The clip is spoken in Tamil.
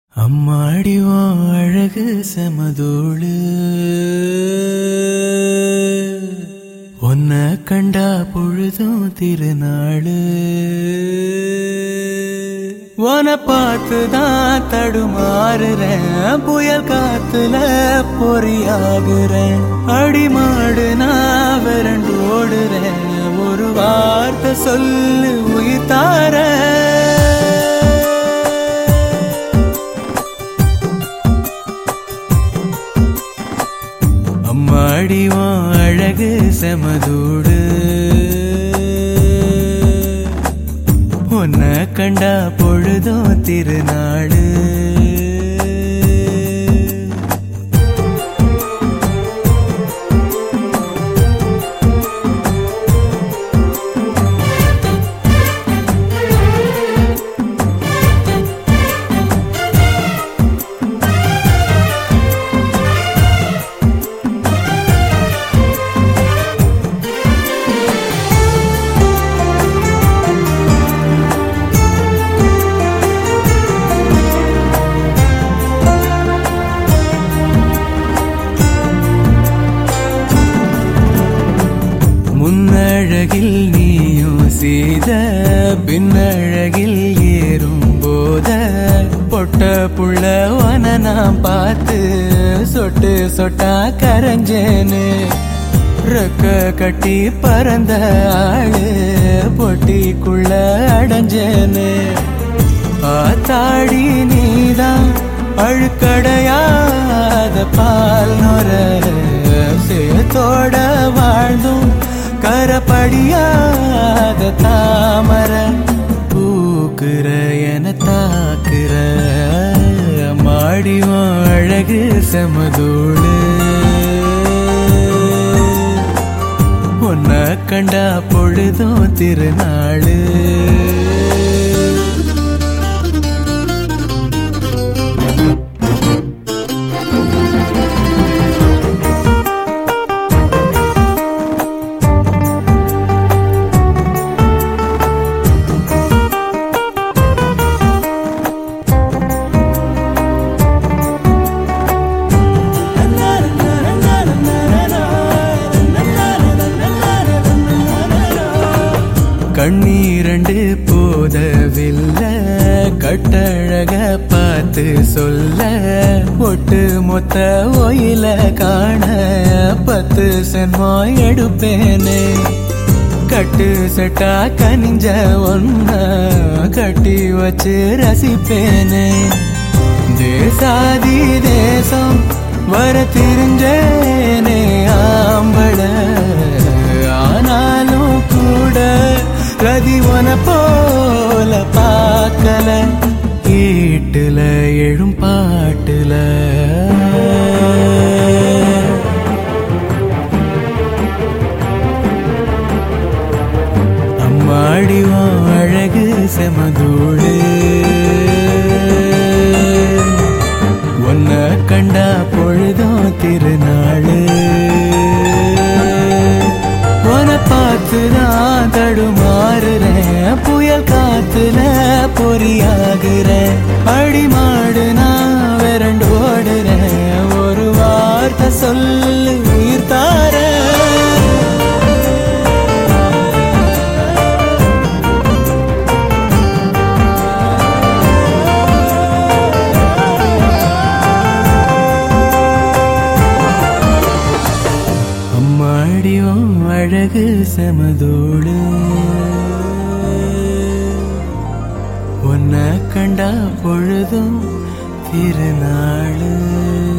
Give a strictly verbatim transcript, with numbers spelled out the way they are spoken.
அம்மாடி உன் அழகு செமதோளு உன்னை கண்டா பொழுதும் திருநாளு உன்னை பார்த்துதான் தடுமாறுறேன் புயல் காத்துல பொறியாகுறேன் அடிமாடு நான் விரண்டு ஓடுறேன் ஒரு வார்த்தை சொல்லு உயிர் தார அம்மாடி உன் அழகு செமதூடு உன்னை கண்டா பொழுதும் திருநாளு முன்னழகில் நீயும் செய்த பின்னழகில் ஏறும் போத பொட்ட புள்ளவன நான் பார்த்து சொட்டு சொட்டா கரைஞ்சேன்னு ரெக்க கட்டி பறந்த ஆளு பொட்டிக்குள்ள அடைஞ்சேன்னு ஆத்தாடி நீதான் அழுக்கடையாத பால் நொர சேத்தோட வாழ்ந்தும் கரப்படியாத தாமர பூக்குற என தாக்குற மாடியும் அழகு செமதோடு உன்னை கண்டா பொழுதும் திருநாளு கண்ணீரண்டு போதவில்லை கட்டழக பார்த்து சொல்ல ஒட்டு மொத்த ஒயில காண பத்து சென்மோ எடுப்பேனே கட்டு செட்டா கனிஞ்ச ஒன்ன கட்டி வச்சு ரசிப்பேனே தேசாதி தேசம் வர தெரிஞ்சேனே ஆம்பள ஆனாலும் கூட ரதிவன போல பார்க்கல கேட்டுல எழும் பாட்டுல அம்மாடி உன் அழகு செமதோடு உன்னை கண்டா பொழுதும் திருநாளு உன்னை பார்த்துதான் தடுமாறுறேன் புயல் காத்துல பொறியாகுறேன் அடிமாடு நான் விரண்டு ஓடுறேன் ஒரு வார்த்தை சொல்லு உயிர் தார அம்மாடியும் அழகு செமதோடு உன்னை கண்டா பொழுதும் திருநாளு.